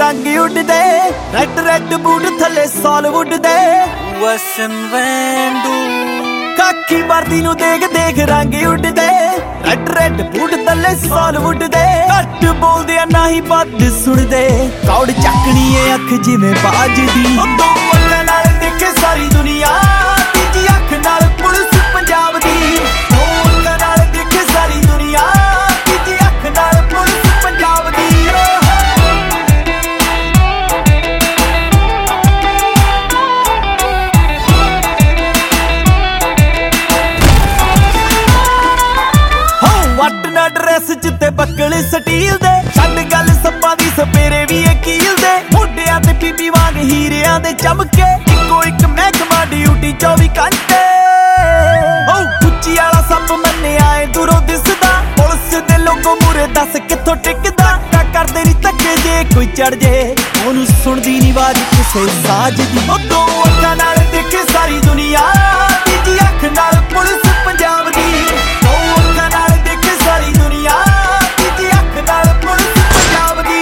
रंग उड़दे red red boot थले सॉलवुड दे वसन वेंडू काकी वर्दी नू देख देख रंग उड़दे रेड रेड बूट थले सॉलवुड दे घट बोलदे ना ही बात सुनदे कौड़ चकनी है अख जिवें बाज दी दो अखां नाल देखे सारी दुनिया तीजी अख नाल पुलिस पंजाब दी दो अखां नाल देखे सारी दुनिया तीजी अख नाल पुलिस पंजाब दी ड्रेस चिते बक्कल स्टील दे छड्ड गल सप्पा दी सपेरे भी कील दे मोढियां ते पीपी वांग हीरियां दे चमके इक्को इक महकमा ड्यूटी 24 घंटे उच्ची वाला सप मन्ने आए दूरों दिसदा पुलिस दे लोगों मूरे दस कित्थों टिकदा करदे नी धक्के जे कोई चढ़ जे ओनू सुणदी नी आवाज किसे साज दी दो अखां नाल देखे सारी दुनिया तीजी अख नाल पुलिस पंजाब दी दो अखां नाल देखे सारी दुनिया तीजी अख नाल पुलिस पंजाब दी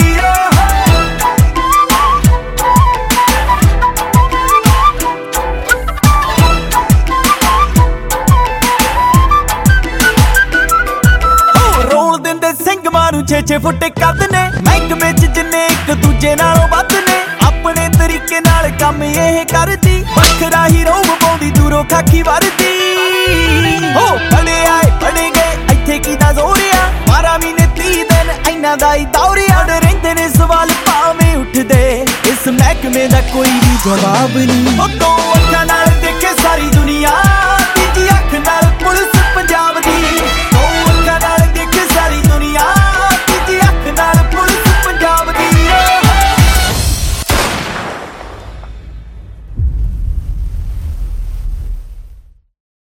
रोल दिंदे सिंह मारू 6-6 फुट कद ने महकमे च जिन्ने एक दूजे नालों वध ने अपने तरीके नाल काम ये करदी वखरा ही रोब पाउंदी दूरों खाकी वरदी हो बड़े आए बड़े गए इत्थे कीदा जोरिया 12 महीने 30 दिन इन्हां दा ही दौरिया रहिंदे ने सवाल भावें उठदे इस महकमे दा कोई भी जवाब नहीं दो अखां